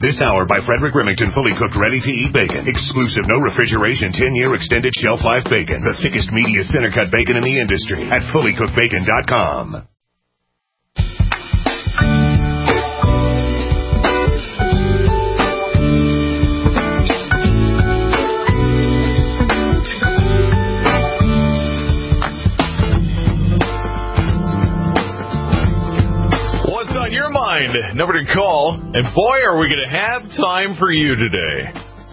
This hour by Frederick Remington, fully cooked, ready-to-eat bacon. Exclusive, no refrigeration, 10-year extended shelf life bacon. The thickest, meatiest center-cut bacon in the industry at fullycookedbacon.com. Number to call, and boy, are we going to have time for you today.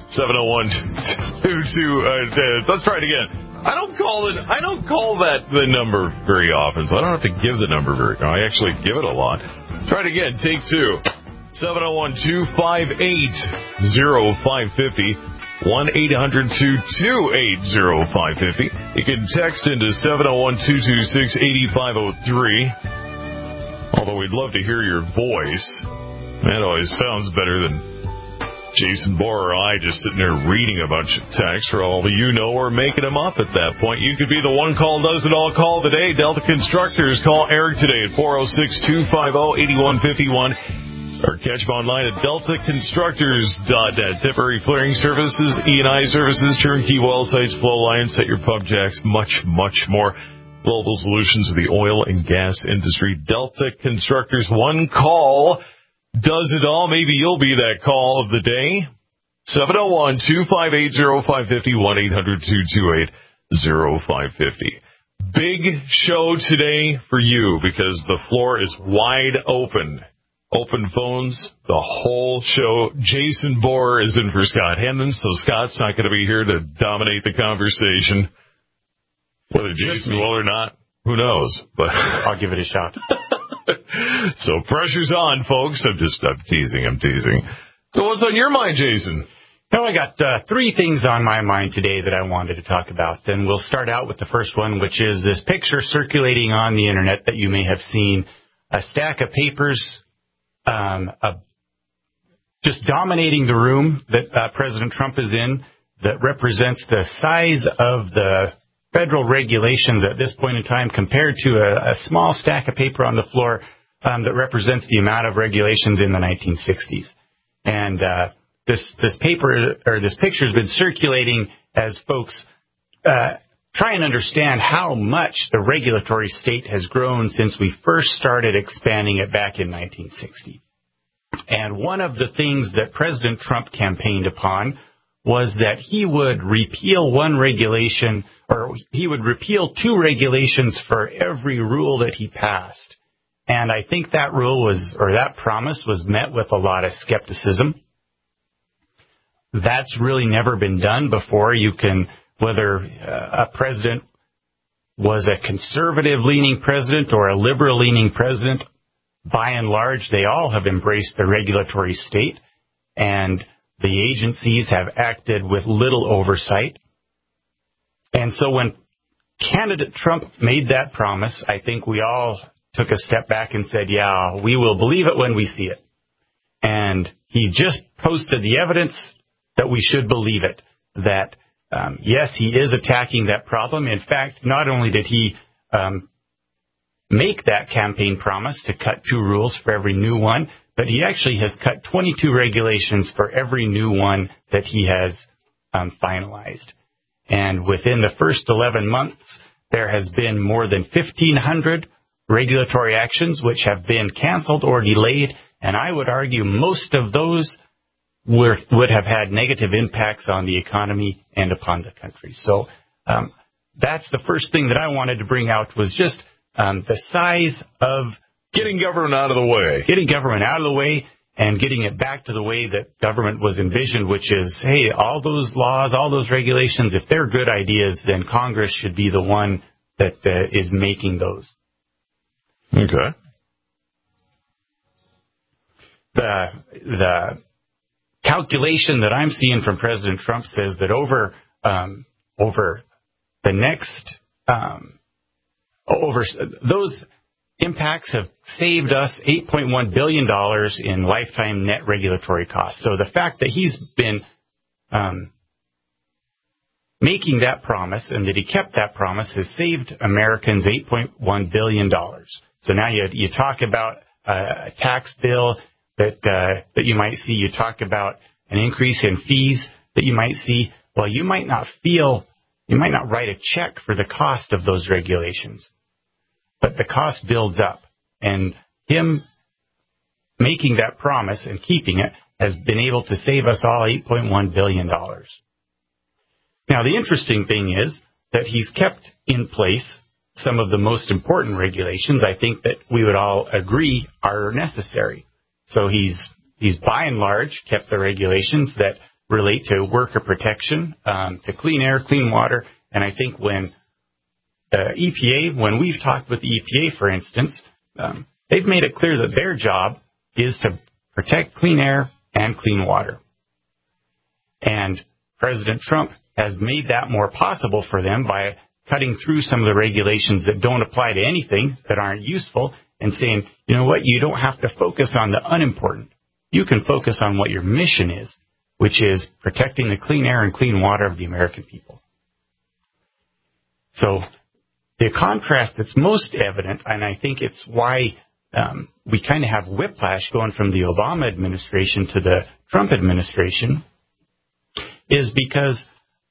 701-22. Let's try it again. I don't call that the number very often, so I don't have to give the number very often. I actually give it a lot. Try it again. Take two. 701-258-0550. 1-800-228-0550. You can text into 701-226-8503. Although we'd love to hear your voice. That always sounds better than Jason Bohr or I just sitting there reading a bunch of texts for all of you know or making them up at that point. You could be the one call does it all call today. Delta Constructors. Call Eric today at 406-250-8151 or catch him online at deltaconstructors.net. Temporary flaring services, E&I services, turnkey well sites, flow lines, set your pump jacks, much, much more. Global solutions of the oil and gas industry. Delta Constructors, one call does it all. Maybe you'll be that call of the day. 701-258-0550, 1-800-228-0550. Big show today for you because the floor is wide open. Open phones, the whole show. Jason Bohr is in for Scott Hendon, so Scott's not going to be here to dominate the conversation. Whether Jason will or not, who knows? But I'll give it a shot. So pressure's on, folks. I'm teasing. So what's on your mind, Jason? Well, I got three things on my mind today that I wanted to talk about. And we'll start out with the first one, which is this picture circulating on the Internet that you may have seen. A stack of papers just dominating the room that President Trump is in that represents the size of the federal regulations at this point in time compared to a small stack of paper on the floor that represents the amount of regulations in the 1960s. And this picture has been circulating as folks try and understand how much the regulatory state has grown since we first started expanding it back in 1960. And one of the things that President Trump campaigned upon was that he would repeal one regulation, or he would repeal two regulations for every rule that he passed. And I think that that promise was met with a lot of skepticism. That's really never been done before. Whether a president was a conservative-leaning president or a liberal-leaning president, by and large, they all have embraced the regulatory state, and the agencies have acted with little oversight. And so when candidate Trump made that promise, I think we all took a step back and said, yeah, we will believe it when we see it. And he just posted the evidence that we should believe it, that, yes, he is attacking that problem. In fact, not only did he make that campaign promise to cut 2 rules for every new one, but he actually has cut 22 regulations for every new one that he has finalized. And within the first 11 months, there has been more than 1,500 regulatory actions which have been canceled or delayed, and I would argue most of those would have had negative impacts on the economy and upon the country. So that's the first thing that I wanted to bring out was just the size of getting government out of the way. Getting government out of the way and getting it back to the way that government was envisioned, which is, hey, all those laws, all those regulations, if they're good ideas, then Congress should be the one that is making those. Okay. The calculation that I'm seeing from President Trump says that over the next those impacts have saved us $8.1 billion in lifetime net regulatory costs. So the fact that he's been making that promise and that he kept that promise has saved Americans $8.1 billion. So now you talk about a tax bill that you might see. You talk about an increase in fees that you might see. Well, you might not write a check for the cost of those regulations, but the cost builds up. And him making that promise and keeping it has been able to save us all $8.1 billion. Now, the interesting thing is that he's kept in place some of the most important regulations I think that we would all agree are necessary. So he's by and large kept the regulations that relate to worker protection, to clean air, clean water. And I think when we've talked with the EPA, for instance, they've made it clear that their job is to protect clean air and clean water. And President Trump has made that more possible for them by cutting through some of the regulations that don't apply to anything, that aren't useful, and saying, you know what, you don't have to focus on the unimportant. You can focus on what your mission is, which is protecting the clean air and clean water of the American people. So the contrast that's most evident, and I think it's why we kind of have whiplash going from the Obama administration to the Trump administration, is because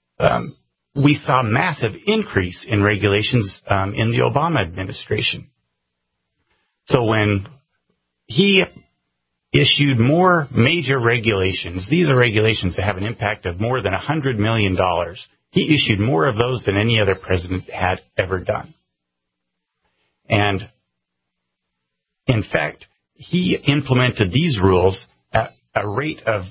we saw massive increase in regulations in the Obama administration. So when he issued more major regulations, these are regulations that have an impact of more than $100 million, he issued more of those than any other president had ever done. And in fact, he implemented these rules at a rate of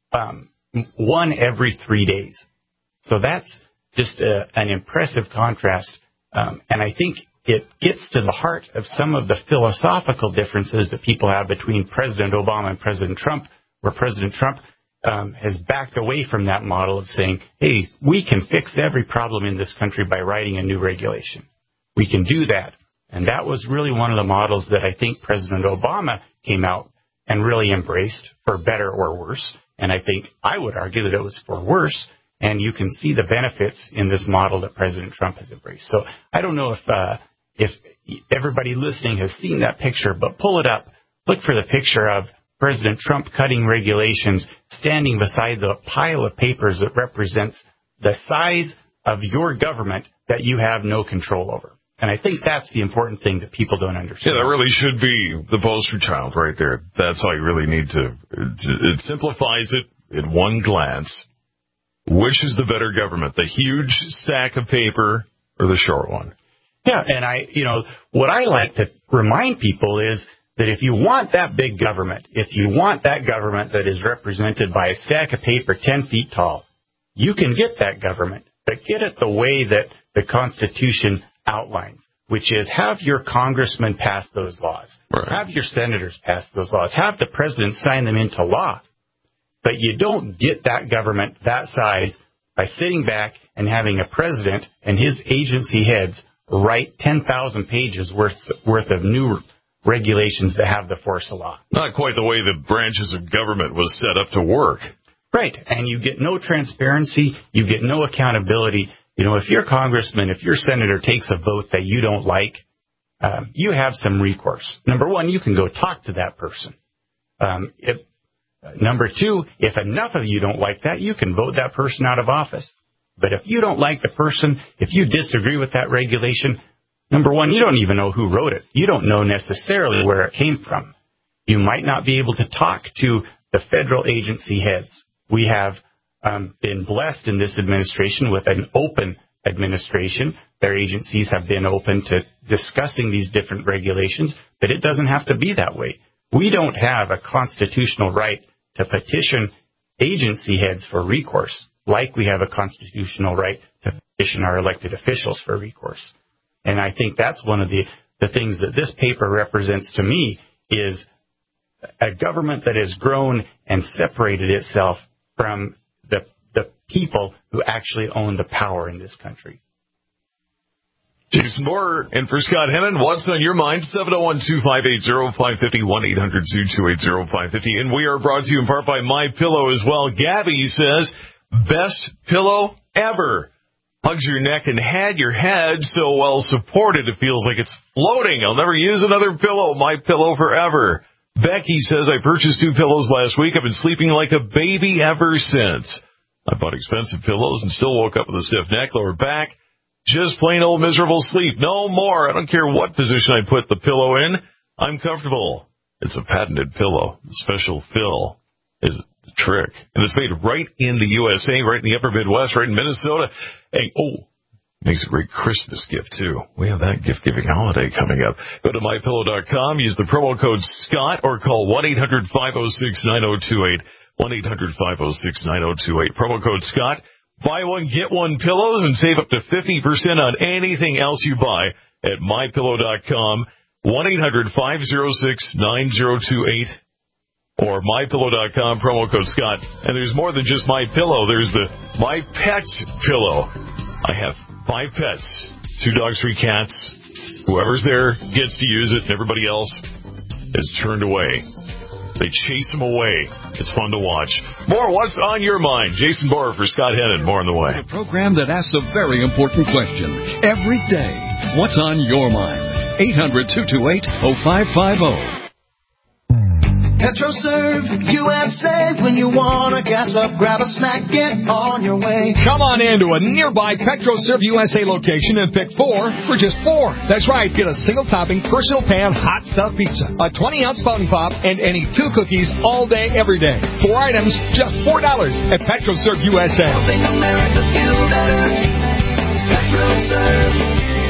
one every 3 days. So that's just an impressive contrast. And I think it gets to the heart of some of the philosophical differences that people have between President Obama and President Trump, where President Trump has backed away from that model of saying, hey, we can fix every problem in this country by writing a new regulation. We can do that. And that was really one of the models that I think President Obama came out and really embraced, for better or worse. And I think I would argue that it was for worse. And you can see the benefits in this model that President Trump has embraced. So I don't know if everybody listening has seen that picture, but pull it up. Look for the picture of President Trump cutting regulations, standing beside the pile of papers that represents the size of your government that you have no control over. And I think that's the important thing that people don't understand. Yeah, that really should be the poster child right there. That's all you really need to. It simplifies it in one glance. Which is the better government, the huge stack of paper or the short one? Yeah, and what I like to remind people is that if you want that big government, if you want that government that is represented by a stack of paper 10 feet tall, you can get that government, but get it the way that the Constitution outlines, which is have your congressmen pass those laws, right. Have your senators pass those laws, have the president sign them into law. But you don't get that government that size by sitting back and having a president and his agency heads write 10,000 pages worth of new regulations that have the force of law. Not quite the way the branches of government was set up to work. Right. And you get no transparency. You get no accountability. If your congressman, if your senator takes a vote that you don't like, you have some recourse. Number one, you can go talk to that person. Number two, if enough of you don't like that, you can vote that person out of office. But if you don't like the person, if you disagree with that regulation, number one, you don't even know who wrote it. You don't know necessarily where it came from. You might not be able to talk to the federal agency heads. We have been blessed in this administration with an open administration. Their agencies have been open to discussing these different regulations, but it doesn't have to be that way. We don't have a constitutional right to petition agency heads for recourse, like we have a constitutional right to petition our elected officials for recourse. And I think that's one of the things that this paper represents to me is a government that has grown and separated itself from the people who actually own the power in this country. Jason Moore and for Scott Hennon, what's on your mind? 701-258-0550, 1-800-228-0550. And we are brought to you in part by MyPillow as well. Gabby says, best pillow ever. Hugs your neck and had your head so well supported it feels like it's floating. I'll never use another pillow. MyPillow forever. Becky says, I purchased 2 pillows last week. I've been sleeping like a baby ever since. I bought expensive pillows and still woke up with a stiff neck, lower back. Just plain old miserable sleep. No more. I don't care what position I put the pillow in. I'm comfortable. It's a patented pillow. The special fill is the trick. And it's made right in the USA, right in the upper Midwest, right in Minnesota. Hey, makes a great Christmas gift, too. We have that gift-giving holiday coming up. Go to MyPillow.com, use the promo code SCOTT, or call 1-800-506-9028. 1-800-506-9028. Promo code SCOTT. Buy one, get one pillows, and save up to 50% on anything else you buy at MyPillow.com. 1-800-506-9028. Or MyPillow.com, promo code SCOTT. And there's more than just My Pillow. There's the My Pet Pillow. I have 5 pets, 2 dogs, 3 cats. Whoever's there gets to use it, and everybody else is turned away. They chase them away. It's fun to watch. More What's on Your Mind. Jason Borer for Scott Hennon. More on the way. A program that asks a very important question every day. What's on your mind? 800-228-0550. PetroServe USA. When you want to gas up, grab a snack, get on your way. Come on into a nearby PetroServe USA location and pick 4 for just $4. That's right. Get a single topping, personal pan, hot stuffed pizza, a 20-ounce fountain pop, and any 2 cookies all day, every day. 4 items, just $4 at PetroServe USA. Helping America feel better. PetroServe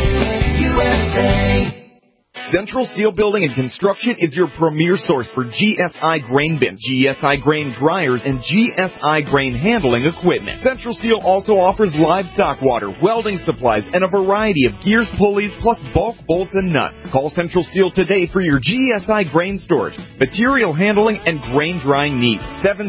USA. Central Steel Building and Construction is your premier source for GSI grain bins, GSI grain dryers, and GSI grain handling equipment. Central Steel also offers livestock water, welding supplies, and a variety of gears, pulleys, plus bulk bolts and nuts. Call Central Steel today for your GSI grain storage, material handling, and grain drying needs.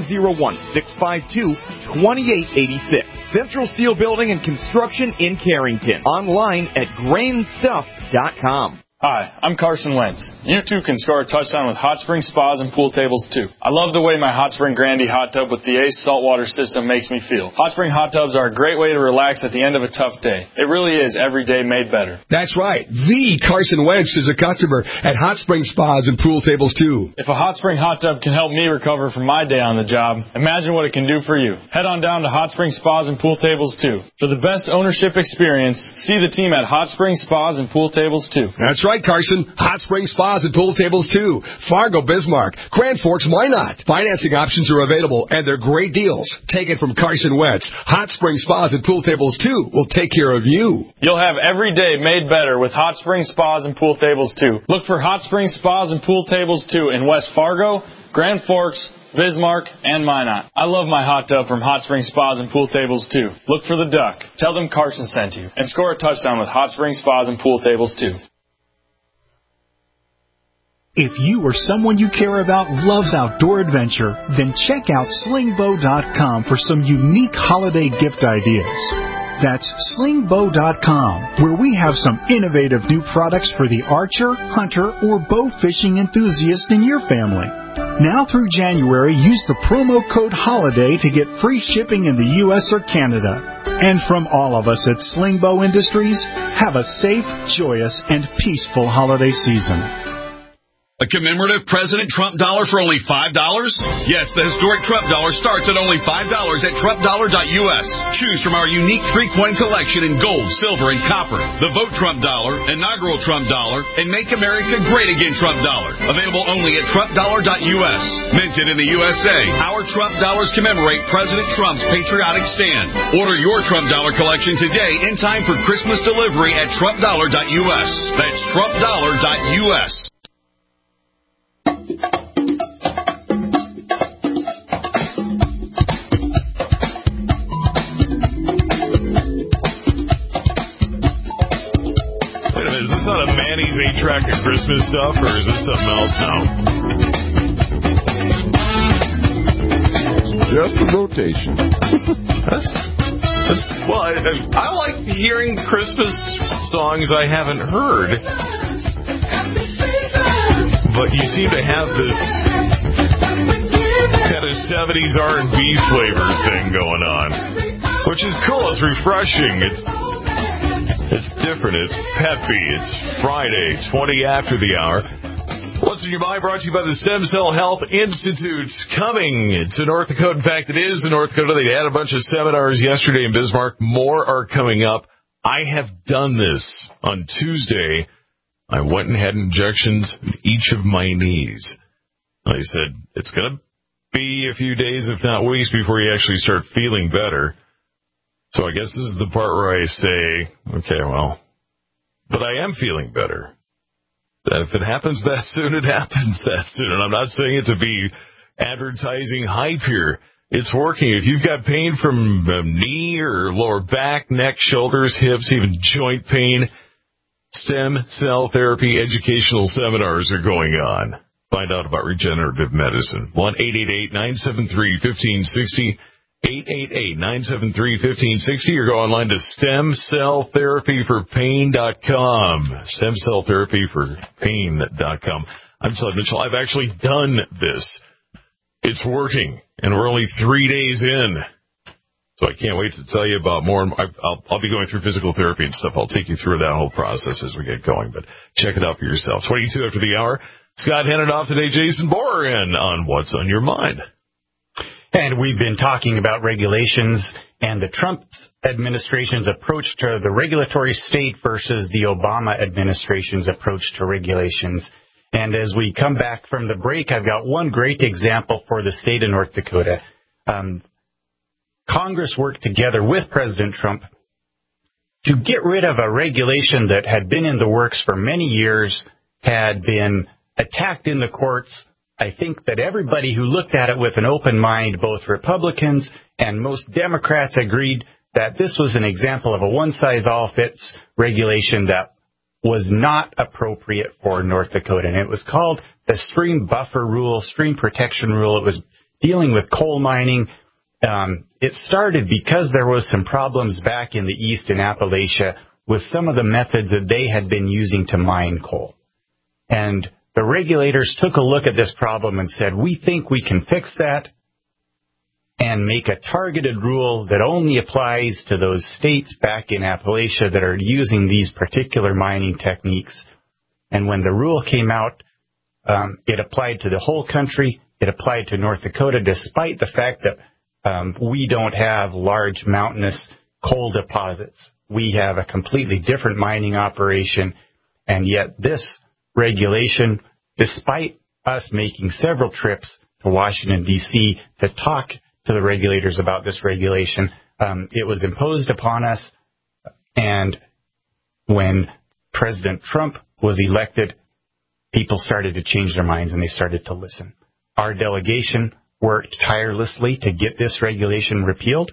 701-652-2886. Central Steel Building and Construction in Carrington. Online at grainstuff.com. Hi, I'm Carson Wentz. You too can score a touchdown with Hot Spring Spas and Pool Tables too. I love the way my Hot Spring Grandy hot tub with the Ace saltwater system makes me feel. Hot Spring hot tubs are a great way to relax at the end of a tough day. It really is every day made better. That's right. The Carson Wentz is a customer at Hot Spring Spas and Pool Tables too. If a Hot Spring hot tub can help me recover from my day on the job, imagine what it can do for you. Head on down to Hot Spring Spas and Pool Tables too. For the best ownership experience, see the team at Hot Spring Spas and Pool Tables too. That's right, Carson. Hot Spring Spas and Pool Tables too. Fargo, Bismarck, Grand Forks, why not? Financing options are available, and they're great deals. Take it from Carson Wentz. Hot Spring Spas and Pool Tables too will take care of you. You'll have every day made better with Hot Spring Spas and Pool Tables too. Look for Hot Spring Spas and Pool Tables too in West Fargo, Grand Forks, Bismarck, and Minot. I love my hot tub from Hot Spring Spas and Pool Tables too. Look for the duck. Tell them Carson sent you. And score a touchdown with Hot Spring Spas and Pool Tables too. If you or someone you care about loves outdoor adventure, then check out slingbow.com for some unique holiday gift ideas. That's slingbow.com, where we have some innovative new products for the archer, hunter, or bow fishing enthusiast in your family. Now through January, use the promo code HOLIDAY to get free shipping in the U.S. or Canada. And from all of us at Slingbow Industries, have a safe, joyous, and peaceful holiday season. A commemorative President Trump dollar for only $5? Yes, the historic Trump dollar starts at only $5 at TrumpDollar.us. Choose from our unique 3-coin collection in gold, silver, and copper. The Vote Trump dollar, inaugural Trump dollar, and Make America Great Again Trump dollar. Available only at TrumpDollar.us. Minted in the USA, our Trump dollars commemorate President Trump's patriotic stand. Order your Trump dollar collection today in time for Christmas delivery at TrumpDollar.us. That's TrumpDollar.us. Wait a minute, is this not a Manny's 8-track of Christmas stuff, or is this something else now? Just a rotation. Well, I like hearing Christmas songs I haven't heard. But you seem to have this kind of 70s R&B flavor thing going on, which is cool. It's refreshing. It's different. It's peppy. It's Friday, 20 after the hour. What's in Your Mind brought to you by the Stem Cell Health Institute. Coming to North Dakota. In fact, it is in North Dakota. They had a bunch of seminars yesterday in Bismarck. More are coming up. I have done this on Tuesday. I went and had injections in each of my knees. I said, it's going to be a few days, if not weeks, before you actually start feeling better. So I guess this is the part where I say, okay, well, but I am feeling better. That if it happens that soon, it happens that soon. And I'm not saying it to be advertising hype here. It's working. If you've got pain from knee or lower back, neck, shoulders, hips, even joint pain, stem cell therapy educational seminars are going on. Find out about regenerative medicine. 1-888-973-1560. 888-973-1560 or go online to stemcelltherapyforpain.com. Stemcelltherapyforpain.com. I'm Todd Mitchell. I've actually done this. It's working, and we're only 3 days in. So I can't wait to tell you about more. I'll be going through physical therapy and stuff. I'll take you through that whole process as we get going, but check it out for yourself. 22 after the hour. Scott handed off today. Jason Borer in on What's on Your Mind. And we've been talking about regulations and the Trump administration's approach to the regulatory state versus the Obama administration's approach to regulations. And as we come back from the break, I've got one great example for the state of North Dakota. Congress worked together with President Trump to get rid of a regulation that had been in the works for many years, had been attacked in the courts. I think that everybody who looked at it with an open mind, both Republicans and most Democrats, agreed that this was an example of a one-size-all-fits regulation that was not appropriate for North Dakota. And it was called the Stream Buffer Rule, Stream Protection Rule. It was dealing with coal mining. It started because there was some problems back in the east in Appalachia with some of the methods that they had been using to mine coal. And the regulators took a look at this problem and said, we think we can fix that and make a targeted rule that only applies to those states back in Appalachia that are using these particular mining techniques. And when the rule came out, it applied to the whole country. It applied to North Dakota, despite the fact that we don't have large mountainous coal deposits. We have a completely different mining operation, and yet this regulation, despite us making several trips to Washington, D.C. to talk to the regulators about this regulation, it was imposed upon us. And when President Trump was elected, people started to change their minds and they started to listen. Our delegation worked tirelessly to get this regulation repealed.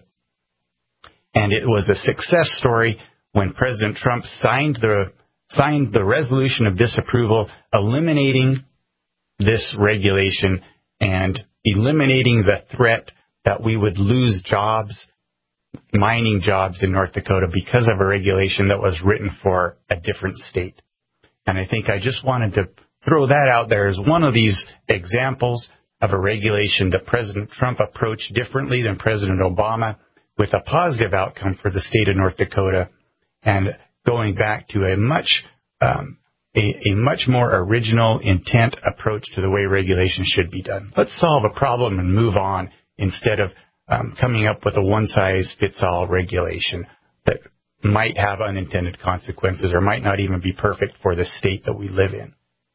And it was a success story when President Trump signed the resolution of disapproval, eliminating this regulation and eliminating the threat that we would lose jobs, mining jobs in North Dakota because of a regulation that was written for a different state. And I think I just wanted to throw that out there as one of these examples of a regulation that President Trump approached differently than President Obama, with a positive outcome for the state of North Dakota, and going back to a much more original intent approach to the way regulation should be done. Let's solve a problem and move on instead of coming up with a one-size-fits-all regulation that might have unintended consequences or might not even be perfect for the state that we live in.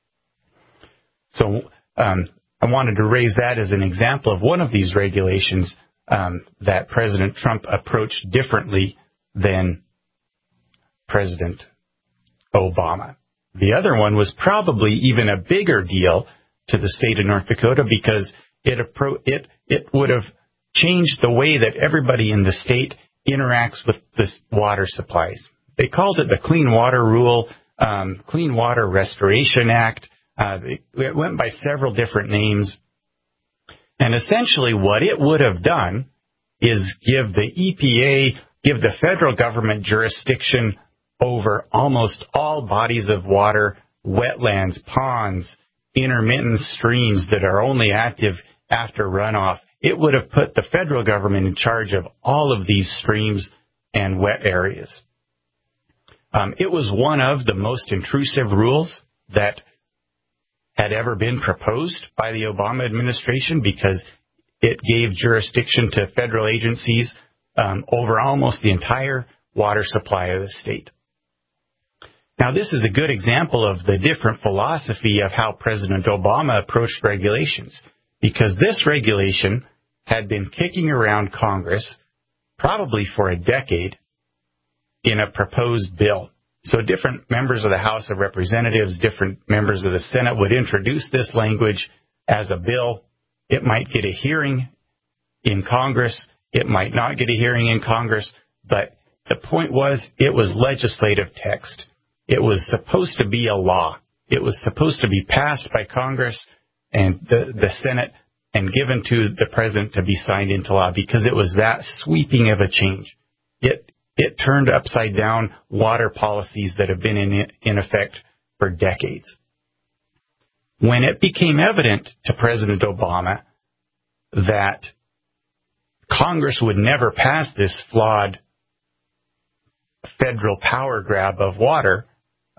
So I wanted to raise that as an example of one of these regulations that President Trump approached differently than President Obama. The other one was probably even a bigger deal to the state of North Dakota because it would have changed the way that everybody in the state interacts with the water supplies. They called it the Clean Water Rule, Clean Water Restoration Act. It went by several different names. And essentially what it would have done is give the EPA, give the federal government jurisdiction over almost all bodies of water, wetlands, ponds, intermittent streams that are only active after runoff. It would have put the federal government in charge of all of these streams and wet areas. It was one of the most intrusive rules that had ever been proposed by the Obama administration, because it gave jurisdiction to federal agencies over almost the entire water supply of the state. Now, this is a good example of the different philosophy of how President Obama approached regulations, because this regulation had been kicking around Congress probably for a decade in a proposed bill. So different members of the House of Representatives, different members of the Senate would introduce this language as a bill. It might get a hearing in Congress. It might not get a hearing in Congress. But the point was, it was legislative text. It was supposed to be a law. It was supposed to be passed by Congress and the Senate and given to the president to be signed into law, because it was that sweeping of a change. It turned upside down water policies that have been in effect for decades. When it became evident to President Obama that Congress would never pass this flawed federal power grab of water,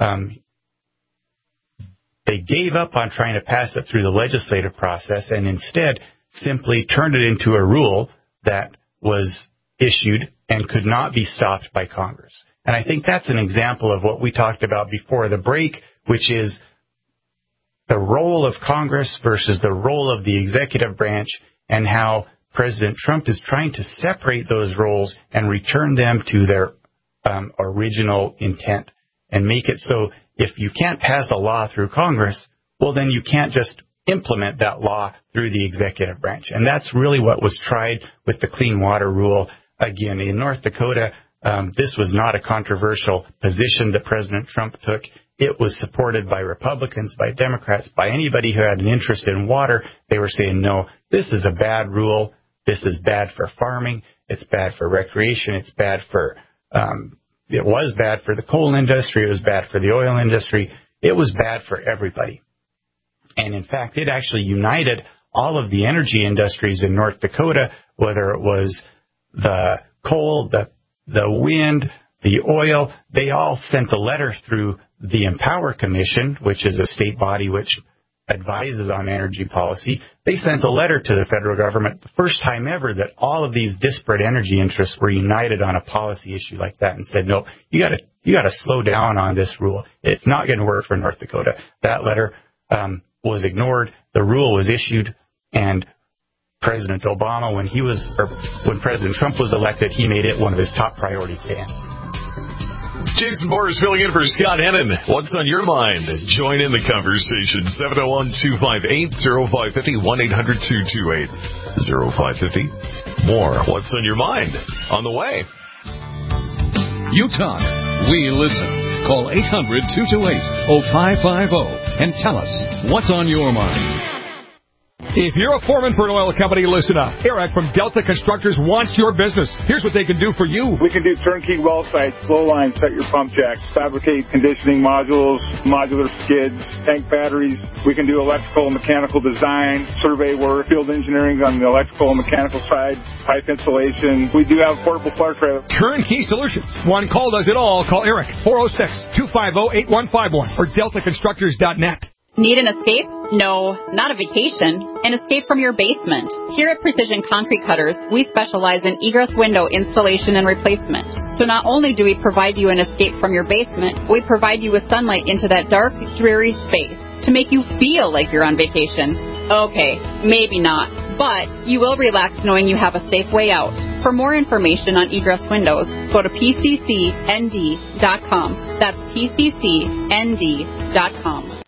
they gave up on trying to pass it through the legislative process and instead simply turned it into a rule that was issued and could not be stopped by Congress. And I think that's an example of what we talked about before the break, which is the role of Congress versus the role of the executive branch, and how President Trump is trying to separate those roles and return them to their original intent and make it so if you can't pass a law through Congress, well, then you can't just implement that law through the executive branch. And that's really what was tried with the Clean Water Rule. Again, in North Dakota, this was not a controversial position that President Trump took. It was supported by Republicans, by Democrats, by anybody who had an interest in water. They were saying, no, this is a bad rule. This is bad for farming. It's bad for recreation. It's bad for, it was bad for the coal industry. It was bad for the oil industry. It was bad for everybody. And in fact, it actually united all of the energy industries in North Dakota, whether it was the coal, the wind, the oil. They all sent a letter through the Empower Commission, which is a state body which advises on energy policy. They sent a letter to the federal government, the first time ever that all of these disparate energy interests were united on a policy issue like that, and said, no, you got to slow down on this rule. It's not going to work for North Dakota. That letter was ignored. The rule was issued, and President Obama, when President Trump was elected, he made it one of his top priorities to end. Jason Borders filling in for Scott Hennon. What's on your mind? Join in the conversation. 701-258-0550, 1-800-228-0550. More What's on Your Mind on the way. You talk, we listen. Call 800-228-0550 and tell us what's on your mind. If you're a foreman for an oil company, listen up. Eric from Delta Constructors wants your business. Here's what they can do for you. We can do turnkey well sites, flow lines, set your pump jacks, fabricate conditioning modules, modular skids, tank batteries. We can do electrical and mechanical design, survey work, field engineering on the electrical and mechanical side, pipe installation. We do have portable flare trailer. Turnkey solutions. One call does it all. Call Eric, 406-250-8151 or deltaconstructors.net. Need an escape? No, not a vacation. An escape from your basement. Here at Precision Concrete Cutters, we specialize in egress window installation and replacement. So not only do we provide you an escape from your basement, we provide you with sunlight into that dark, dreary space to make you feel like you're on vacation. Okay, maybe not, but you will relax knowing you have a safe way out. For more information on egress windows, go to pccnd.com. That's pccnd.com.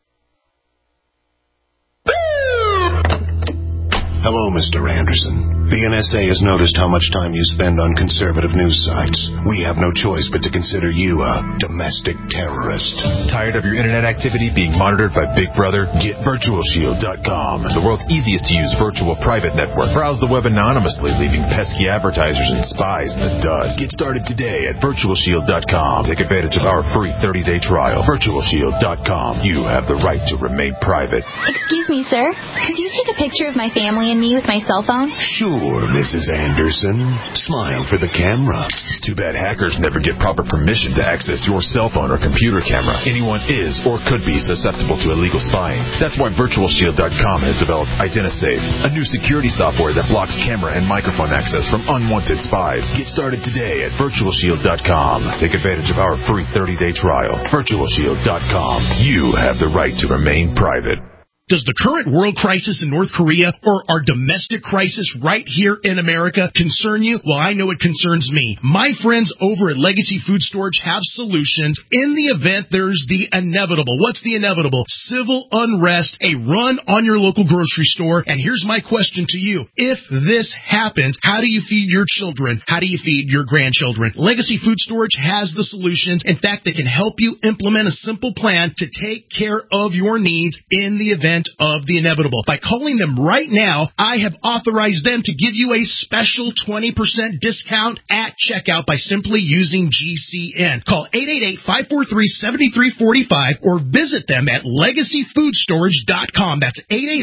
Hello, Mr. Anderson. The NSA has noticed how much time you spend on conservative news sites. We have no choice but to consider you a domestic terrorist. Tired of your internet activity being monitored by Big Brother? Get VirtualShield.com, the world's easiest to use virtual private network. Browse the web anonymously, leaving pesky advertisers and spies in the dust. Get started today at VirtualShield.com. Take advantage of our free 30-day trial. VirtualShield.com. You have the right to remain private. Excuse me, sir. Could you take a picture of my family and me with my cell phone? Sure. Poor Mrs. Anderson. Smile for the camera. Too bad hackers never get proper permission to access your cell phone or computer camera. Anyone is or could be susceptible to illegal spying. That's why VirtualShield.com has developed IdentiSafe, a new security software that blocks camera and microphone access from unwanted spies. Get started today at VirtualShield.com. Take advantage of our free 30-day trial. VirtualShield.com. You have the right to remain private. Does the current world crisis in North Korea or our domestic crisis right here in America concern you? Well, I know it concerns me. My friends over at Legacy Food Storage have solutions in the event there's the inevitable. What's the inevitable? Civil unrest, a run on your local grocery store. And here's my question to you. If this happens, how do you feed your children? How do you feed your grandchildren? Legacy Food Storage has the solutions. In fact, they can help you implement a simple plan to take care of your needs in the event of the inevitable. By calling them right now, I have authorized them to give you a special 20% discount at checkout by simply using GCN. Call 888-543-7345 or visit them at LegacyFoodStorage.com. That's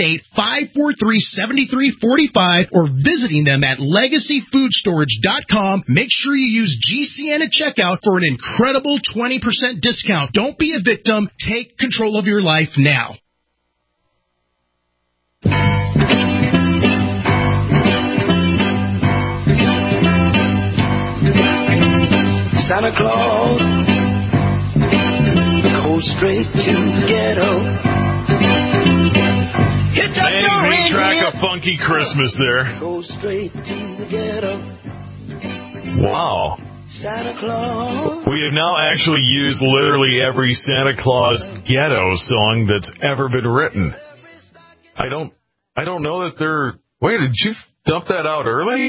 888-543-7345 or visiting them at LegacyFoodStorage.com. Make sure you use GCN at checkout for an incredible 20% discount. Don't be a victim. Take control of your life now. Santa Claus goes straight to the ghetto. Amazing track of Funky Christmas there. Goes straight to the ghetto. Wow. Santa Claus. We have now actually used literally every Santa Claus ghetto song that's ever been written. I don't know that they're... Wait, did you dump that out early?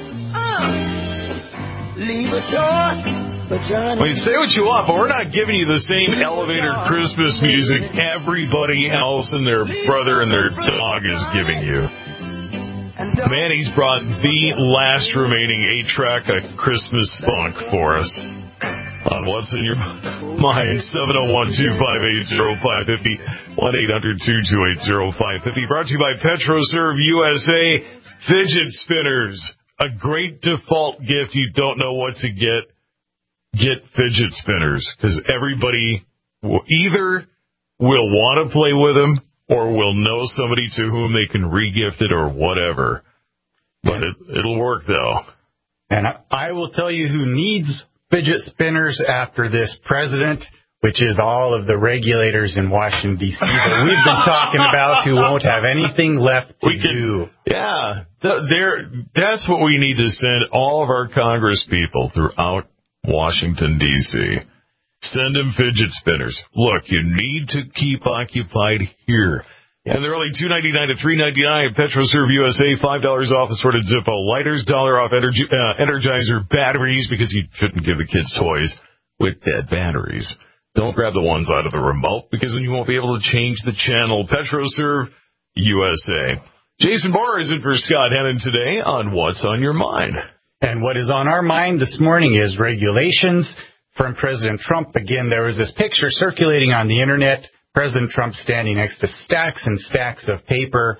Leave a toy for Johnny. Wait, say what you want, but we're not giving you the same elevator Christmas music everybody else and their brother and their dog is giving you. Manny's brought the last remaining 8-track of Christmas funk for us. On What's in Your Mind, 701-258-0550, 1-800-228-0550. Brought to you by PetroServe USA Fidget Spinners. A great default gift. You don't know what to get fidget spinners, because everybody will either want to play with them or will know somebody to whom they can re-gift it or whatever. But it'll work, though. And I will tell you who needs fidget spinners after this president, which is all of the regulators in Washington, D.C. that we've been talking about who won't have anything left to do. Yeah, that's what we need to send all of our Congress people throughout Washington, D.C. Send them fidget spinners. Look, you need to keep occupied here. And they're only $2.99 to $3.99 at PetroServe USA. $5 off assorted Zippo lighters, $1 off Energizer batteries, because you shouldn't give the kids toys with dead batteries. Don't grab the ones out of the remote, because then you won't be able to change the channel. PetroServe USA. Jason Moore is in for Scott Hennon today on What's on Your Mind. And what is on our mind this morning is regulations from President Trump. Again, there was this picture circulating on the Internet. President Trump standing next to stacks and stacks of paper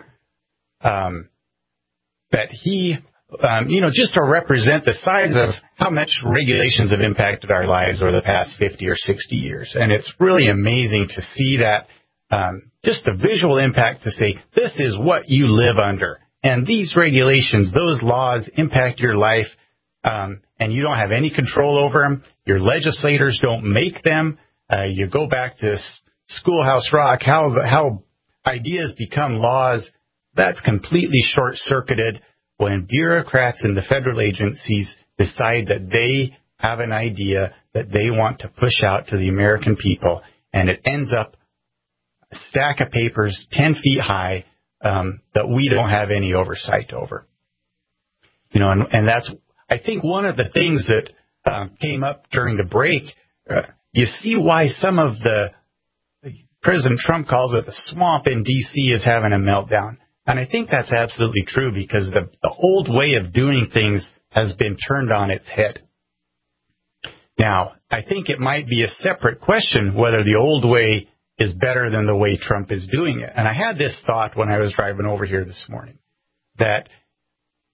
that he, just to represent the size of how much regulations have impacted our lives over the past 50 or 60 years. And it's really amazing to see that, just the visual impact to say, this is what you live under. And these regulations, those laws impact your life, and you don't have any control over them. Your legislators don't make them. You go back to Schoolhouse Rock, how ideas become laws. That's completely short-circuited when bureaucrats in the federal agencies decide that they have an idea that they want to push out to the American people, and it ends up a stack of papers 10 feet high that we don't have any oversight over. And that's, I think, one of the things that came up during the break. You see why some of President Trump calls it the swamp in D.C. is having a meltdown. And I think that's absolutely true, because the old way of doing things has been turned on its head. Now, I think it might be a separate question whether the old way is better than the way Trump is doing it. And I had this thought when I was driving over here this morning, that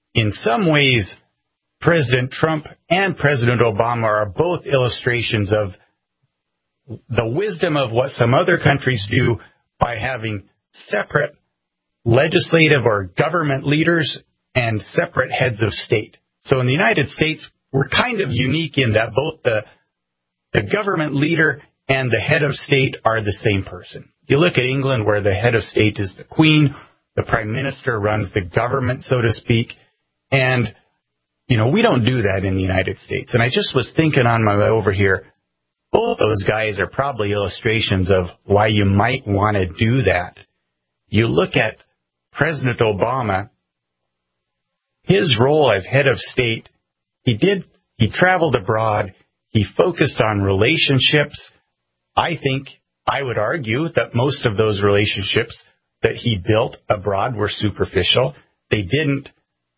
in some ways, President Trump and President Obama are both illustrations of the wisdom of what some other countries do by having separate legislative or government leaders and separate heads of state. So in the United States, we're kind of unique in that both the government leader and the head of state are the same person. You look at England, where the head of state is the Queen, the Prime Minister runs the government, so to speak, and we don't do that in the United States. And I just was thinking on my way over here, both those guys are probably illustrations of why you might want to do that. You look at President Obama, his role as head of state, he traveled abroad, he focused on relationships. I would argue that most of those relationships that he built abroad were superficial. They didn't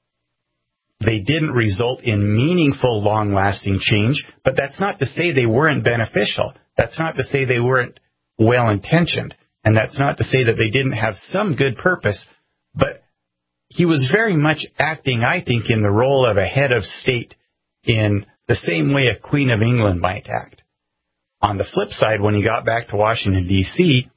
result in meaningful, long-lasting change, but that's not to say they weren't beneficial. That's not to say they weren't well-intentioned, and that's not to say that they didn't have some good purpose, but he was very much acting, I think, in the role of a head of state in the same way a Queen of England might act. On the flip side, when he got back to Washington, D.C.,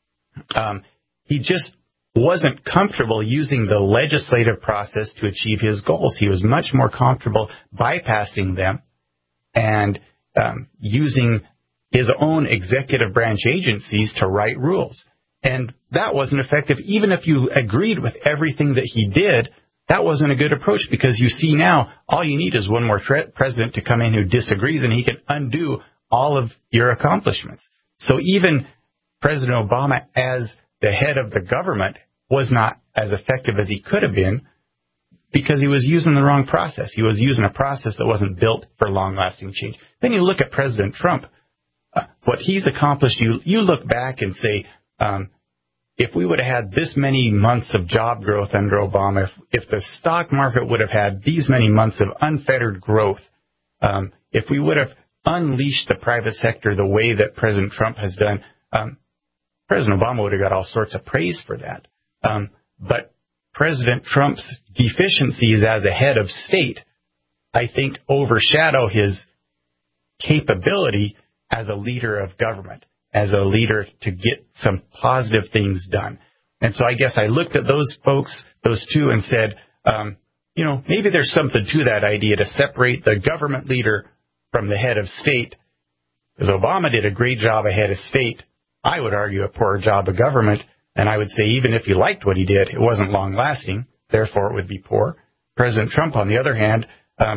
he just wasn't comfortable using the legislative process to achieve his goals. He was much more comfortable bypassing them and using his own executive branch agencies to write rules. And that wasn't effective. Even if you agreed with everything that he did, that wasn't a good approach, because you see now all you need is one more president to come in who disagrees, and he can undo all of your accomplishments. So even President Obama, as the head of the government, was not as effective as he could have been because he was using the wrong process. He was using a process that wasn't built for long-lasting change. Then you look at President Trump, what he's accomplished. You look back and say, if we would have had this many months of job growth under Obama, if the stock market would have had these many months of unfettered growth, if we would have unleashed the private sector the way that President Trump has done, President Obama would have got all sorts of praise for that. But President Trump's deficiencies as a head of state, I think, overshadow his capability as a leader of government, as a leader to get some positive things done. And so I guess I looked at those folks, those two, and said, maybe there's something to that idea to separate the government leader from the head of state. Because Obama did a great job of head of state. I would argue a poor job of government. And I would say even if you liked what he did, it wasn't long-lasting. Therefore, it would be poor. President Trump, on the other hand,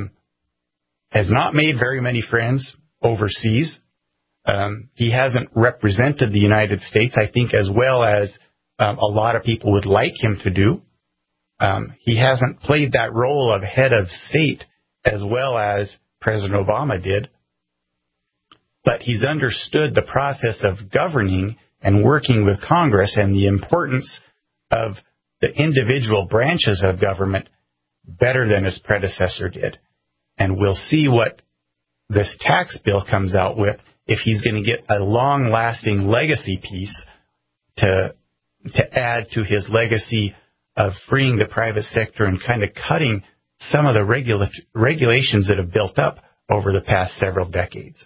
has not made very many friends overseas. He hasn't represented the United States, I think, as well as a lot of people would like him to do. He hasn't played that role of head of state as well as President Obama did. But he's understood the process of governing and working with Congress and the importance of the individual branches of government better than his predecessor did. And we'll see what this tax bill comes out with, if he's going to get a long-lasting legacy piece to add to his legacy of freeing the private sector and kind of cutting some of the regulations that have built up over the past several decades.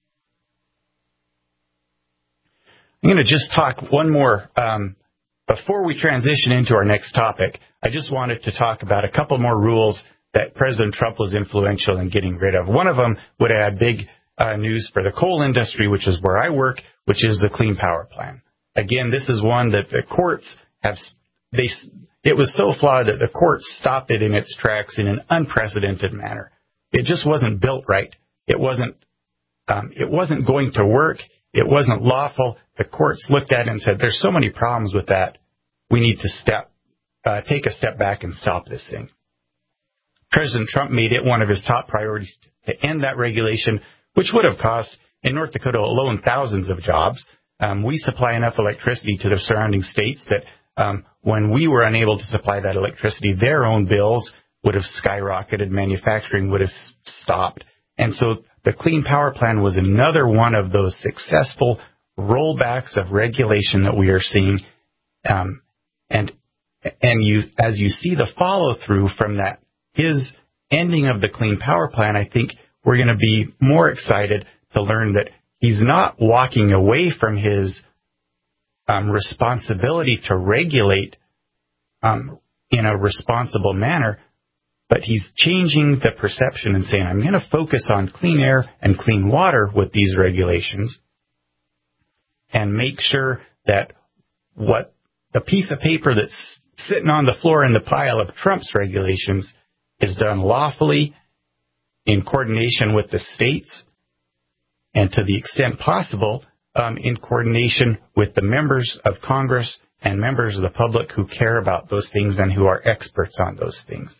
I'm going to just talk one more. Before we transition into our next topic, I just wanted to talk about a couple more rules that President Trump was influential in getting rid of. One of them would add big news for the coal industry, which is where I work, which is the Clean Power Plan. Again, this is one that the courts it was so flawed that the courts stopped it in its tracks in an unprecedented manner. It just wasn't built right. It wasn't going to work. It wasn't lawful. The courts looked at it and said, there's so many problems with that. We need to take a step back and stop this thing. President Trump made it one of his top priorities to end that regulation, which would have cost, in North Dakota alone, thousands of jobs. We supply enough electricity to the surrounding states that when we were unable to supply that electricity, their own bills would have skyrocketed, manufacturing would have stopped. And so the Clean Power Plan was another one of those successful rollbacks of regulation that we are seeing. And as you see the follow-through from that his ending of the Clean Power Plan, I think we're going to be more excited to learn that he's not walking away from his responsibility to regulate in a responsible manner, but he's changing the perception and saying, I'm going to focus on clean air and clean water with these regulations and make sure that what the piece of paper that's sitting on the floor in the pile of Trump's regulations is done lawfully in coordination with the states and to the extent possible in coordination with the members of Congress and members of the public who care about those things and who are experts on those things.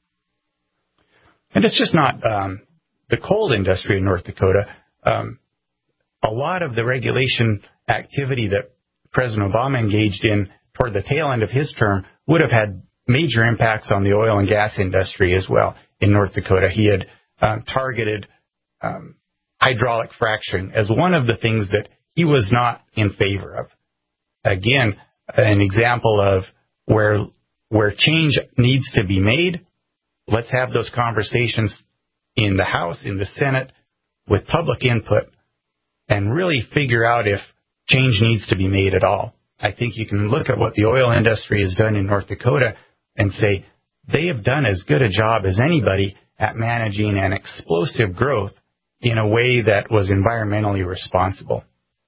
And it's just not the coal industry in North Dakota. A lot of the regulation activity that President Obama engaged in toward the tail end of his term would have had major impacts on the oil and gas industry as well in North Dakota. He had targeted hydraulic fracturing as one of the things that he was not in favor of. Again, an example of where change needs to be made. Let's have those conversations in the House, in the Senate, with public input, and really figure out if change needs to be made at all. I think you can look at what the oil industry has done in North Dakota and say they have done as good a job as anybody at managing an explosive growth in a way that was environmentally responsible.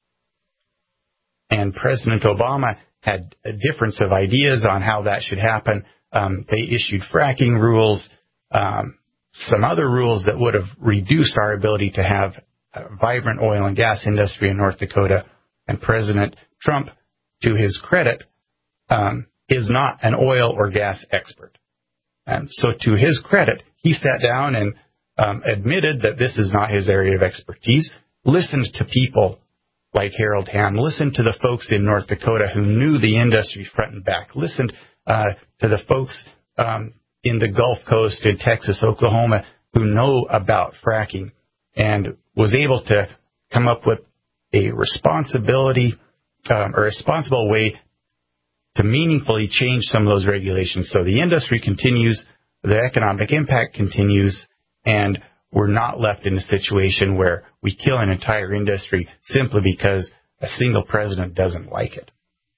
And President Obama had a difference of ideas on how that should happen. They issued fracking rules, some other rules that would have reduced our ability to have a vibrant oil and gas industry in North Dakota. And President Trump, to his credit, is not an oil or gas expert. And so to his credit, he sat down and admitted that this is not his area of expertise, listened to people like Harold Hamm, listened to the folks in North Dakota who knew the industry front and back, listened to the folks in the Gulf Coast, in Texas, Oklahoma, who know about fracking, and was able to come up with a responsible way to meaningfully change some of those regulations. So the industry continues, the economic impact continues, and we're not left in a situation where we kill an entire industry simply because a single president doesn't like it.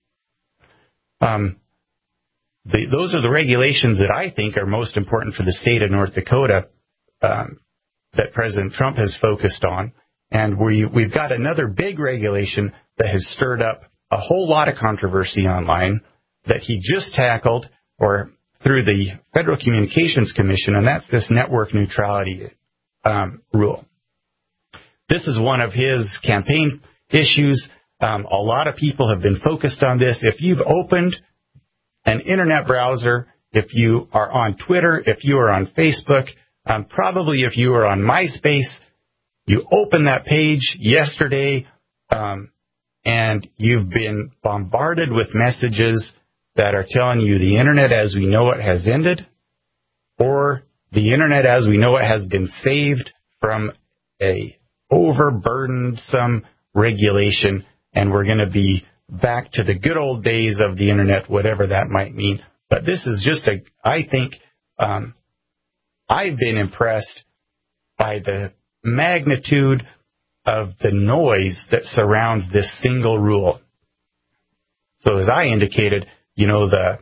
Those are the regulations that I think are most important for the state of North Dakota that President Trump has focused on. And we've got another big regulation that has stirred up a whole lot of controversy online that he just tackled or through the Federal Communications Commission, and that's this network neutrality rule. This is one of his campaign issues. A lot of people have been focused on this. If you've opened an internet browser, if you are on Twitter, if you are on Facebook, probably if you are on MySpace, you open that page yesterday, and you've been bombarded with messages that are telling you the internet as we know it has ended, or the internet as we know it has been saved from a overburdensome regulation, and we're going to be back to the good old days of the internet, whatever that might mean. But this is just I think I've been impressed by the magnitude of the noise that surrounds this single rule. So as I indicated, the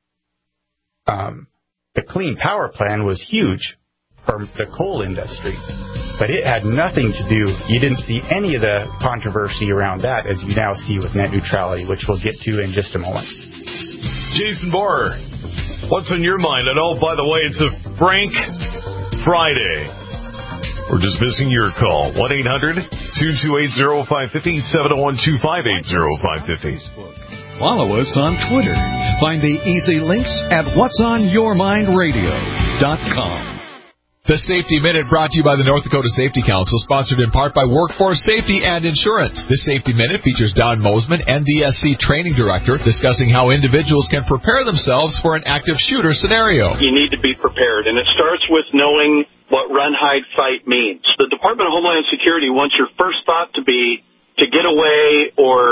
Clean Power Plan was huge for the coal industry, but it had nothing to do, you didn't see any of the controversy around that as you now see with net neutrality, which we'll get to in just a moment. Jason Borer, what's on your mind? And oh, by the way, it's a Frank Friday. We're dismissing your call. 1-800-228-0550, 701-258-0550. Follow us on Twitter. Find the easy links at whatsonyourmindradio.com. The Safety Minute brought to you by the North Dakota Safety Council, sponsored in part by Workforce Safety and Insurance. This Safety Minute features Don Mosman, NDSC Training Director, discussing how individuals can prepare themselves for an active shooter scenario. You need to be prepared, and it starts with knowing what run, hide, fight means. The Department of Homeland Security wants your first thought to be to get away or to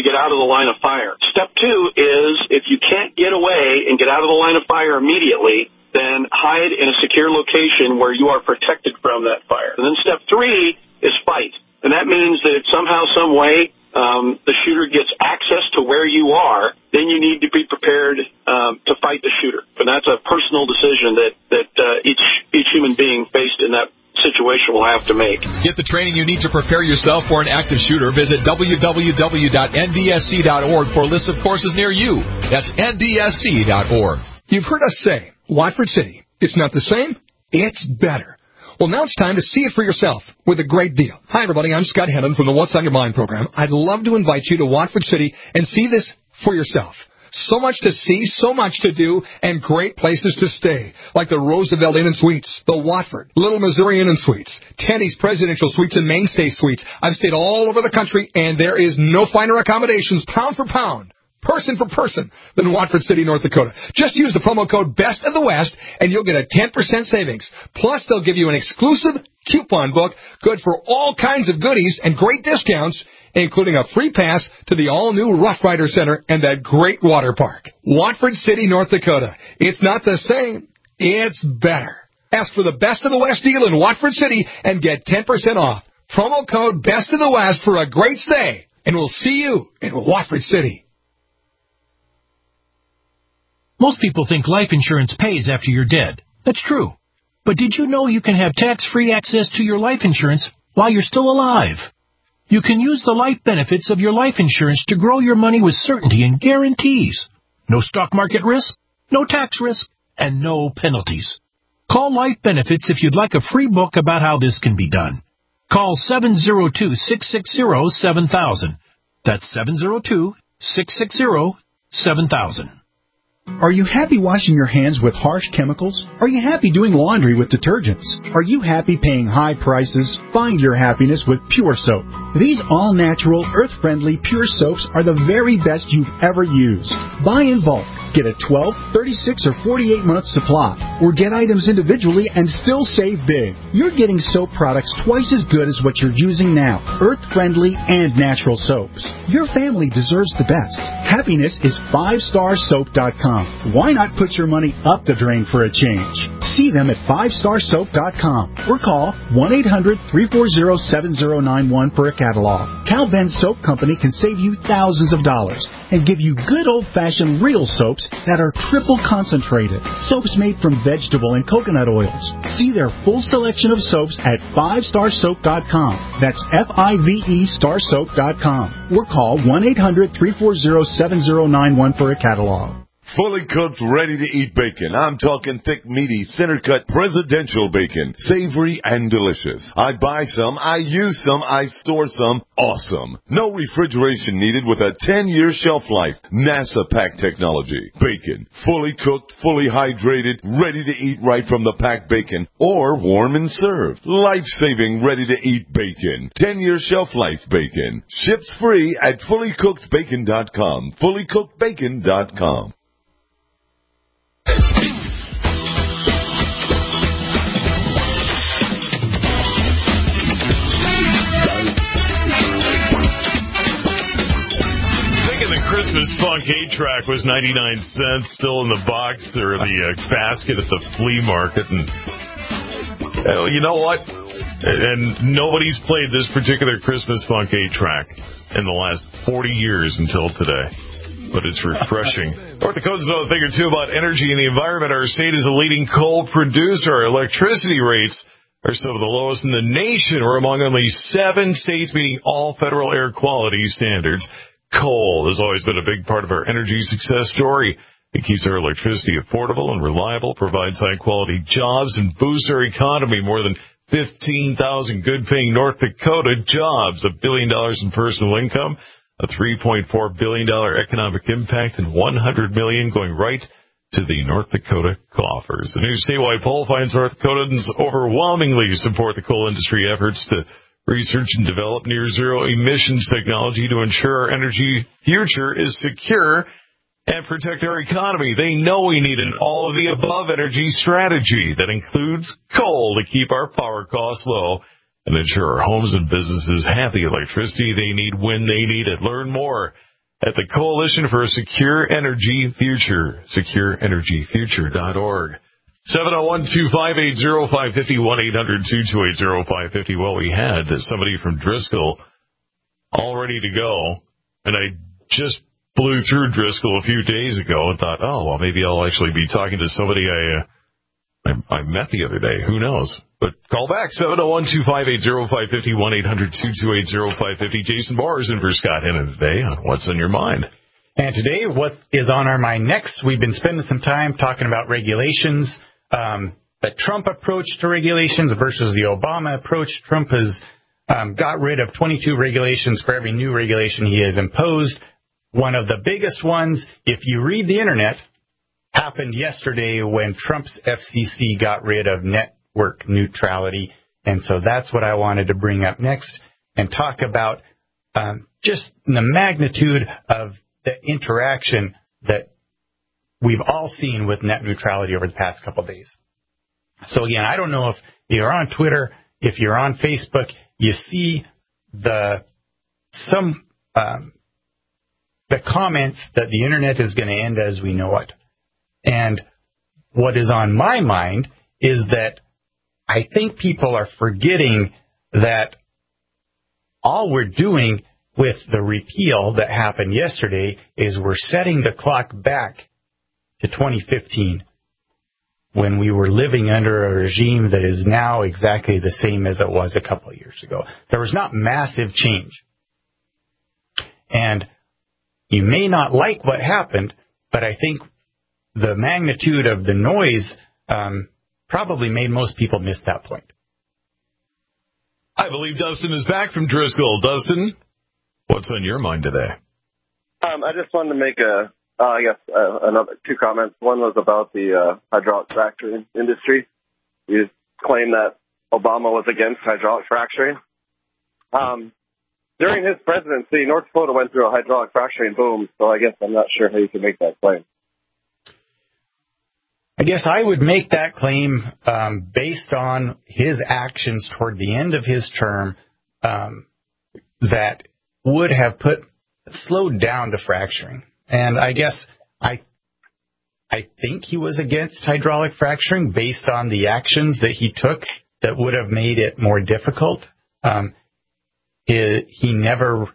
get out of the line of fire. Step 2 is if you can't get away and get out of the line of fire immediately, then hide in a secure location where you are protected from that fire. And then step 3 is fight. And that means that if somehow, some way, the shooter gets access to where you are, then you need to be prepared to fight the shooter. And that's a personal decision that each human being faced in that situation will have to make. Get the training you need to prepare yourself for an active shooter. Visit www.ndsc.org for a list of courses near you. That's ndsc.org. You've heard us say, Watford City, it's not the same, it's better. Well, now it's time to see it for yourself with a great deal. Hi, everybody. I'm Scott Hennon from the What's on Your Mind program. I'd love to invite you to Watford City and see this for yourself. So much to see, so much to do, and great places to stay, like the Roosevelt Inn and Suites, the Watford, Little Missouri Inn and Suites, Tenny's Presidential Suites, and Mainstay Suites. I've stayed all over the country, and there is no finer accommodations, pound for pound, person for person, than Watford City, North Dakota. Just use the promo code Best of the West, and you'll get a 10% savings. Plus, they'll give you an exclusive coupon book, good for all kinds of goodies and great discounts, including a free pass to the all-new Rough Rider Center and that great water park. Watford City, North Dakota. It's not the same, it's better. Ask for the Best of the West deal in Watford City and get 10% off. Promo code Best of the West for a great stay. And we'll see you in Watford City. Most people think life insurance pays after you're dead. That's true. But did you know you can have tax-free access to your life insurance while you're still alive? You can use the life benefits of your life insurance to grow your money with certainty and guarantees. No stock market risk, no tax risk, and no penalties. Call Life Benefits if you'd like a free book about how this can be done. Call 702-660-7000. That's 702-660-7000. Are you happy washing your hands with harsh chemicals? Are you happy doing laundry with detergents? Are you happy paying high prices? Find your happiness with Pure Soap. These all-natural, earth-friendly Pure Soaps are the very best you've ever used. Buy in bulk. Get a 12, 36, or 48-month supply. Or get items individually and still save big. You're getting soap products twice as good as what you're using now. Earth-friendly and natural soaps. Your family deserves the best. Happiness is 5starsoap.com. Why not put your money up the drain for a change? See them at 5starsoap.com or call 1-800-340-7091 for a catalog. Cal Ben Soap Company can save you thousands of dollars and give you good old-fashioned real soaps that are triple concentrated. Soaps made from vegetable and coconut oils. See their full selection of soaps at 5starsoap.com. That's F-I-V-E starsoap.com. Or call 1-800-340-7091 for a catalog. Fully cooked, ready-to-eat bacon. I'm talking thick, meaty, center-cut presidential bacon. Savory and delicious. I buy some, I use some, I store some. Awesome. No refrigeration needed with a 10-year shelf life. NASA pack technology. Bacon. Fully cooked, fully hydrated, ready to eat right from the packed bacon. Or warm and served. Life-saving, ready-to-eat bacon. 10-year shelf life bacon. Ships free at fullycookedbacon.com. Fullycookedbacon.com. Christmas Funk 8-track was 99 cents, still in the box or the basket at the flea market. And you know what? And nobody's played this particular Christmas Funk 8-track in the last 40 years until today. But it's refreshing. North Dakota's know a thing or two about energy and the environment. Our state is a leading coal producer. Our electricity rates are some of the lowest in the nation. We're among only 7 states meeting all federal air quality standards. Coal has always been a big part of our energy success story. It keeps our electricity affordable and reliable, provides high-quality jobs, and boosts our economy. More than 15,000 good-paying North Dakota jobs, $1 billion in personal income, a $3.4 billion economic impact, and $100 million going right to the North Dakota coffers. The new statewide poll finds North Dakotans overwhelmingly support the coal industry efforts to research and develop near-zero emissions technology to ensure our energy future is secure and protect our economy. They know we need an all-of-the-above energy strategy that includes coal to keep our power costs low and ensure our homes and businesses have the electricity they need when they need it. Learn more at the Coalition for a Secure Energy Future, secureenergyfuture.org. 701-258-0550, 1-800-228-0550. Well, we had somebody from Driscoll all ready to go, and I just blew through Driscoll a few days ago and thought, oh, well, maybe I'll actually be talking to somebody I met the other day. Who knows? But call back, 701-258-0550, 1-800-228-0550. Jason Barr is in for Scott Hennon today on What's on Your Mind. And today, what is on our mind next? We've been spending some time talking about regulations, the Trump approach to regulations versus the Obama approach. Trump has got rid of 22 regulations for every new regulation he has imposed. One of the biggest ones, if you read the internet, happened yesterday when Trump's FCC got rid of network neutrality. And so that's what I wanted to bring up next and talk about just the magnitude of the interaction that we've all seen with net neutrality over the past couple of days. So again, I don't know if you're on Twitter, if you're on Facebook, you see the comments that the internet is going to end as we know it. And what is on my mind is that I think people are forgetting that all we're doing with the repeal that happened yesterday is we're setting the clock back to 2015 when we were living under a regime that is now exactly the same as it was a couple of years ago. There was not massive change. And you may not like what happened, but I think the magnitude of the noise probably made most people miss that point. I believe Dustin is back from Driscoll. Dustin, what's on your mind today? I just wanted to make another two comments. One was about the hydraulic fracturing industry. You claim that Obama was against hydraulic fracturing. During his presidency, North Dakota went through a hydraulic fracturing boom, so I guess I'm not sure how you can make that claim. I guess I would make that claim based on his actions toward the end of his term that would have slowed down the fracturing. And I guess I think he was against hydraulic fracturing based on the actions that he took that would have made it more difficult. He never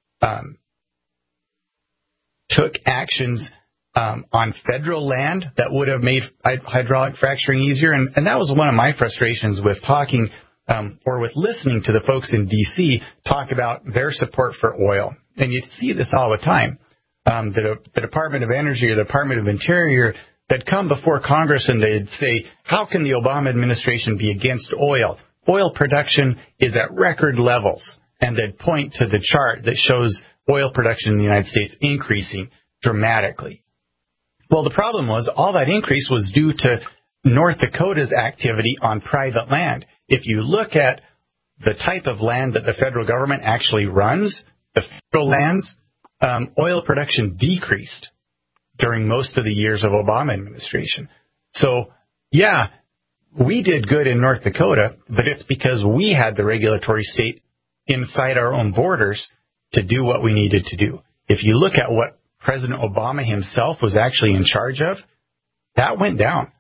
took actions on federal land that would have made hydraulic fracturing easier. And that was one of my frustrations with talking or with listening to the folks in D.C. talk about their support for oil. And you see this all the time. The Department of Energy or the Department of Interior that come before Congress and they'd say, how can the Obama administration be against oil? Oil production is at record levels. And they'd point to the chart that shows oil production in the United States increasing dramatically. Well, the problem was all that increase was due to North Dakota's activity on private land. If you look at the type of land that the federal government actually runs, the federal lands, oil production decreased during most of the years of Obama administration. So, yeah, we did good in North Dakota, but it's because we had the regulatory state inside our own borders to do what we needed to do. If you look at what President Obama himself was actually in charge of, that went down.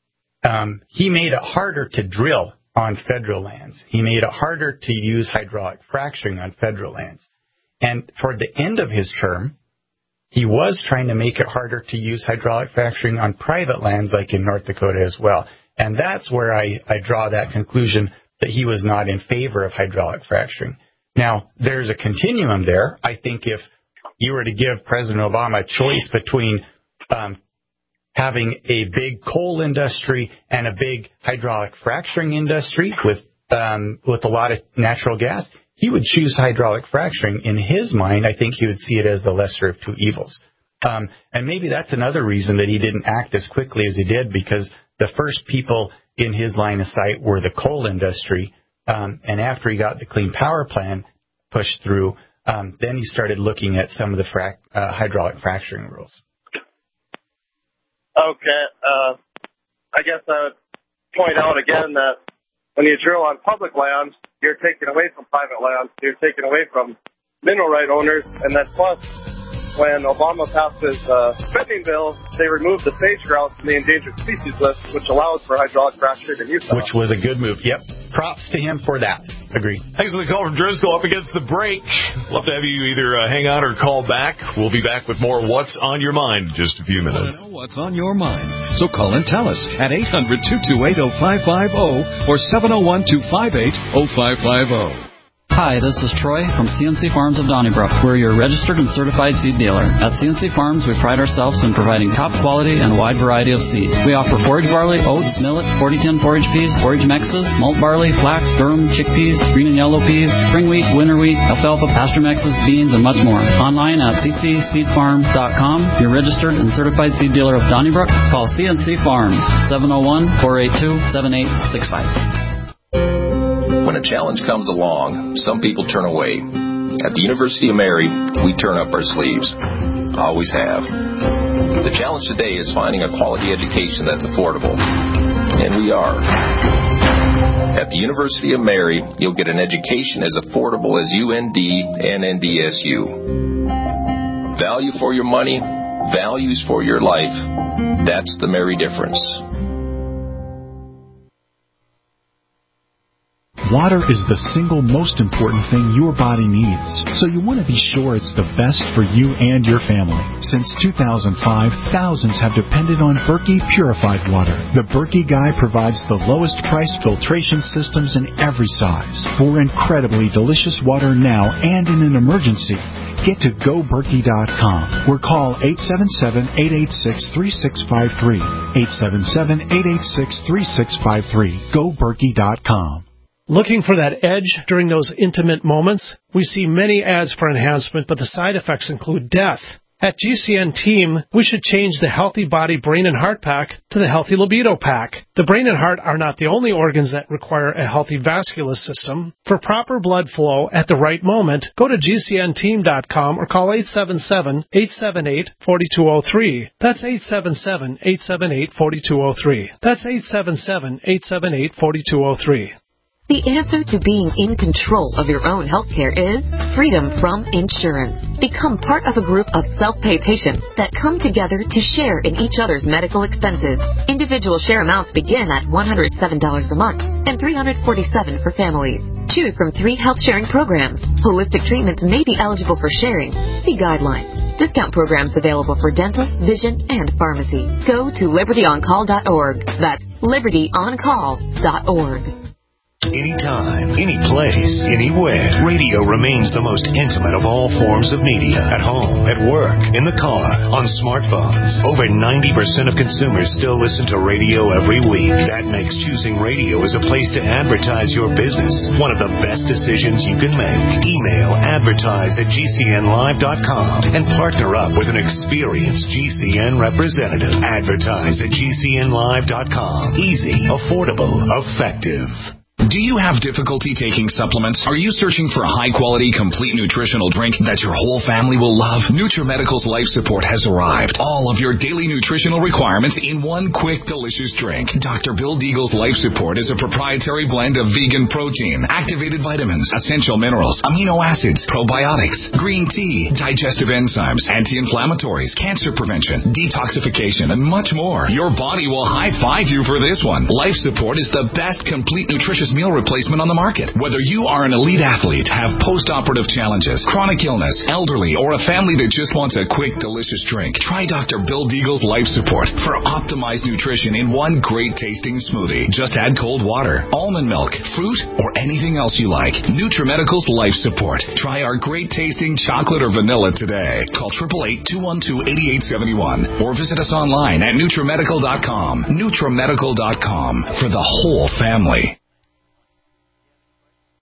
He made it harder to drill on federal lands. He made it harder to use hydraulic fracturing on federal lands. And toward the end of his term, he was trying to make it harder to use hydraulic fracturing on private lands like in North Dakota as well. And that's where I draw that conclusion that he was not in favor of hydraulic fracturing. Now, there's a continuum there. I think if you were to give President Obama a choice between having a big coal industry and a big hydraulic fracturing industry with a lot of natural gas, he would choose hydraulic fracturing. In his mind, I think he would see it as the lesser of two evils. And maybe that's another reason that he didn't act as quickly as he did, because the first people in his line of sight were the coal industry. And after he got the Clean Power Plan pushed through, then he started looking at some of the hydraulic fracturing rules. Okay. I guess I would point out again that when you drill on public lands, you're taking away from private lands. You're taking away from mineral right owners. And then plus, when Obama passed his spending bill, they removed the sage grouse from the endangered species list, which allows for hydraulic fracturing in Utah. Which was a good move. Yep. Props to him for that. Agreed. Thanks for the call from Driscoll. Up against the break. Love to have you either hang on or call back. We'll be back with more What's on Your Mind in just a few minutes. Know what's on your mind. So call and tell us at 800-228-0550 or 701-258-0550. Hi, this is Troy from CNC Farms of Donnybrook. We're your registered and certified seed dealer. At CNC Farms, we pride ourselves in providing top quality and wide variety of seed. We offer forage barley, oats, millet, 4010 forage peas, forage mixes, malt barley, flax, durum, chickpeas, green and yellow peas, spring wheat, winter wheat, alfalfa, pasture mixes, beans, and much more. Online at ccseedfarm.com, your registered and certified seed dealer of Donnybrook. Call CNC Farms, 701-482-7865. When a challenge comes along, some people turn away. At the University of Mary, we turn up our sleeves. Always have. The challenge today is finding a quality education that's affordable. And we are. At the University of Mary, you'll get an education as affordable as UND and NDSU. Value for your money, values for your life. That's the Mary difference. Water is the single most important thing your body needs, so you want to be sure it's the best for you and your family. Since 2005, thousands have depended on Berkey purified water. The Berkey Guy provides the lowest price filtration systems in every size. For incredibly delicious water now and in an emergency, get to GoBerkey.com or call 877-886-3653. 877-886-3653. GoBerkey.com. Looking for that edge during those intimate moments? We see many ads for enhancement, but the side effects include death. At GCN Team, we should change the Healthy Body Brain and Heart Pack to the Healthy Libido Pack. The brain and heart are not the only organs that require a healthy vascular system. For proper blood flow at the right moment, go to GCNteam.com or call 877-878-4203. That's 877-878-4203. That's 877-878-4203. The answer to being in control of your own healthcare is freedom from insurance. Become part of a group of self-pay patients that come together to share in each other's medical expenses. Individual share amounts begin at $107 a month and $347 for families. Choose from 3 health-sharing programs. Holistic treatments may be eligible for sharing. See guidelines. Discount programs available for dental, vision, and pharmacy. Go to libertyoncall.org. That's libertyoncall.org. Anytime, any place, anywhere, radio remains the most intimate of all forms of media. At home, at work, in the car, on smartphones. Over 90% of consumers still listen to radio every week. That makes choosing radio as a place to advertise your business one of the best decisions you can make. Email advertise@gcnlive.com and partner up with an experienced GCN representative. Advertise at gcnlive.com. Easy, affordable, effective. Do you have difficulty taking supplements? Are you searching for a high-quality, complete nutritional drink that your whole family will love? NutriMedical's Life Support has arrived. All of your daily nutritional requirements in one quick, delicious drink. Dr. Bill Deagle's Life Support is a proprietary blend of vegan protein, activated vitamins, essential minerals, amino acids, probiotics, green tea, digestive enzymes, anti-inflammatories, cancer prevention, detoxification, and much more. Your body will high-five you for this one. Life Support is the best complete nutritious meal replacement on the market. Whether you are an elite athlete, have post-operative challenges, chronic illness, elderly, or a family that just wants a quick, delicious drink, try Dr. Bill Deagle's Life Support for optimized nutrition in one great tasting smoothie. Just add cold water, almond milk, fruit, or anything else you like. NutriMedical's Life Support. Try our great tasting chocolate or vanilla today. Call 888-212-8871 or visit us online at NutriMedical.com. NutriMedical.com for the whole family.